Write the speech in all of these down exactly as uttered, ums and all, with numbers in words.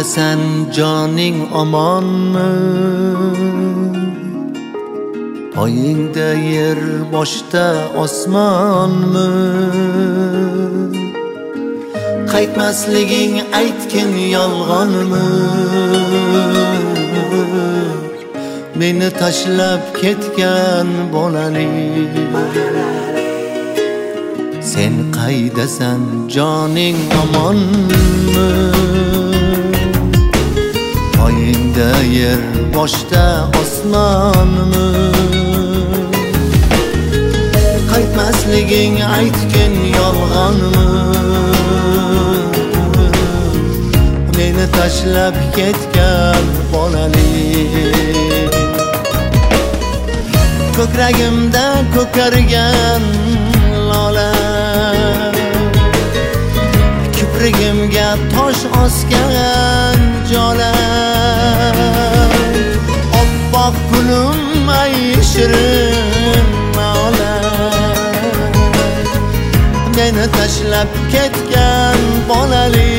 Qaydasan joning omonmi? Poyingda yer, boshda osmonmi? Qaytmasliging aytgin yolg'onmi? Meni tashlab ketgan bolali. Sen qaydasan joning omonmi? Poyingda yer, boshda osmonmi? Qaytmasliging aytgin yolg'onmi? Meni tashlab ketgan bolali. Ko'kragimda ko'kargan lola, kiprigimga tosh osgan jola. Oppoq kulim ay shirin nola, meni tashlab ketgan bolali.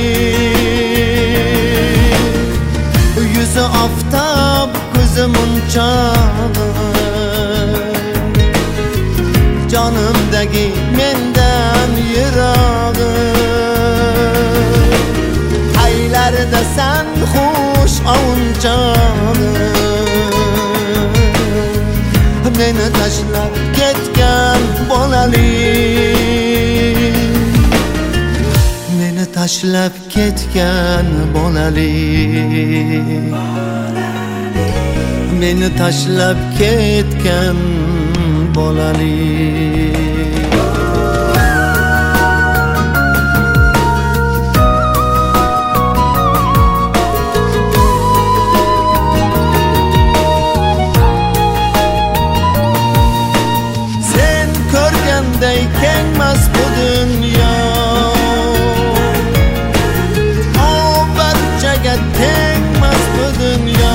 Yuzi oftob, ko'zi munchoq, jonimdagi mendan yirog'i. Aylarda san xush ovunchog'i, meni tashlab ketgan bolali. Meni tashlab ketgan bolali. Meni tashlab ketgan bolali. Sen ko'rganday kengmas bu dunyo, o barchaga tengmas bu dunyo.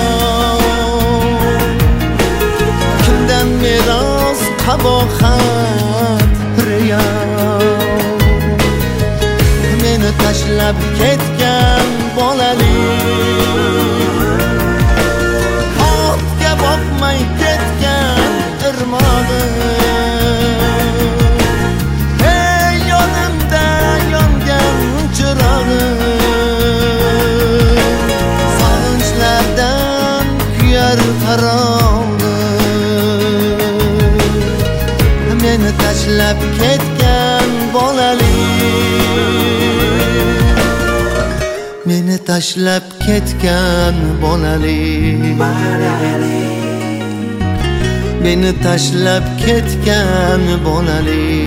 Kimdan meros qabohat riyo, meni tashlab ketgan bolali. Otga boqmay ketgan irmog'i, hey yonimda yongan chirog'i. Sog'inchlardan kuyar farog'i, meni tashlab ketgan bolali. Meni tashlab ketgan bolali. Meni tashlab ketgan bolali.